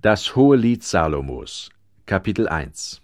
Das Hohelied Salomos, Kapitel 1.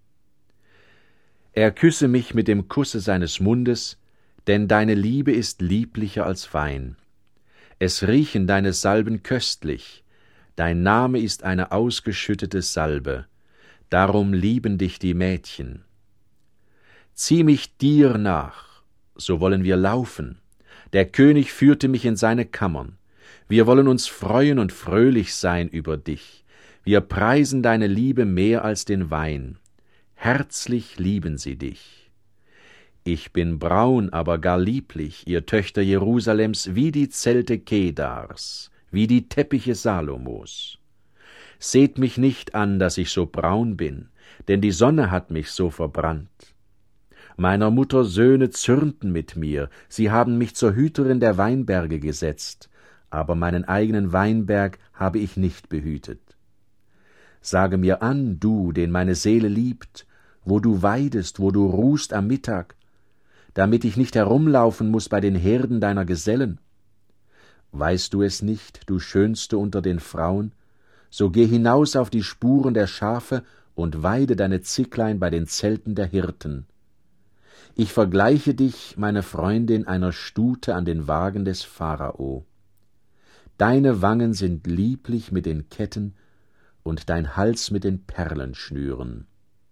Er küsse mich mit dem Kusse seines Mundes, denn deine Liebe ist lieblicher als Wein. Es riechen deine Salben köstlich, dein Name ist eine ausgeschüttete Salbe, darum lieben dich die Mädchen. Zieh mich dir nach, so wollen wir laufen. Der König führte mich in seine Kammern. Wir wollen uns freuen und fröhlich sein über dich. Wir preisen deine Liebe mehr als den Wein. Herzlich lieben sie dich. Ich bin braun, aber gar lieblich, ihr Töchter Jerusalems, wie die Zelte Kedars, wie die Teppiche Salomos. Seht mich nicht an, dass ich so braun bin, denn die Sonne hat mich so verbrannt. Meiner Mutter Söhne zürnten mit mir, sie haben mich zur Hüterin der Weinberge gesetzt, aber meinen eigenen Weinberg habe ich nicht behütet. Sage mir an, du, den meine Seele liebt, wo du weidest, wo du ruhst am Mittag, damit ich nicht herumlaufen muß bei den Herden deiner Gesellen. Weißt du es nicht, du Schönste unter den Frauen? So geh hinaus auf die Spuren der Schafe und weide deine Zicklein bei den Zelten der Hirten. Ich vergleiche dich, meine Freundin, einer Stute an den Wagen des Pharao. Deine Wangen sind lieblich mit den Ketten und dein Hals mit den Perlenschnüren.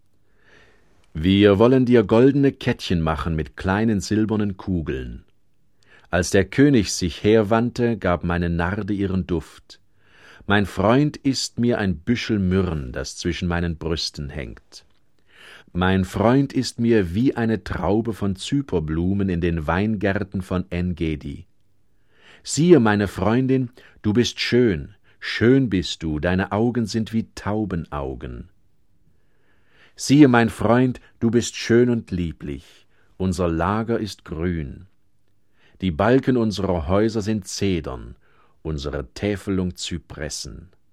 Wir wollen dir goldene Kettchen machen mit kleinen silbernen Kugeln. Als der König sich herwandte, gab meine Narde ihren Duft. Mein Freund ist mir ein Büschel Myrrhen, das zwischen meinen Brüsten hängt. Mein Freund ist mir wie eine Traube von Zyperblumen in den Weingärten von En-Gedi. Siehe, meine Freundin, du bist schön, schön bist du, deine Augen sind wie Taubenaugen. Siehe, mein Freund, du bist schön und lieblich, unser Lager ist grün. Die Balken unserer Häuser sind Zedern, unsere Täfelung Zypressen.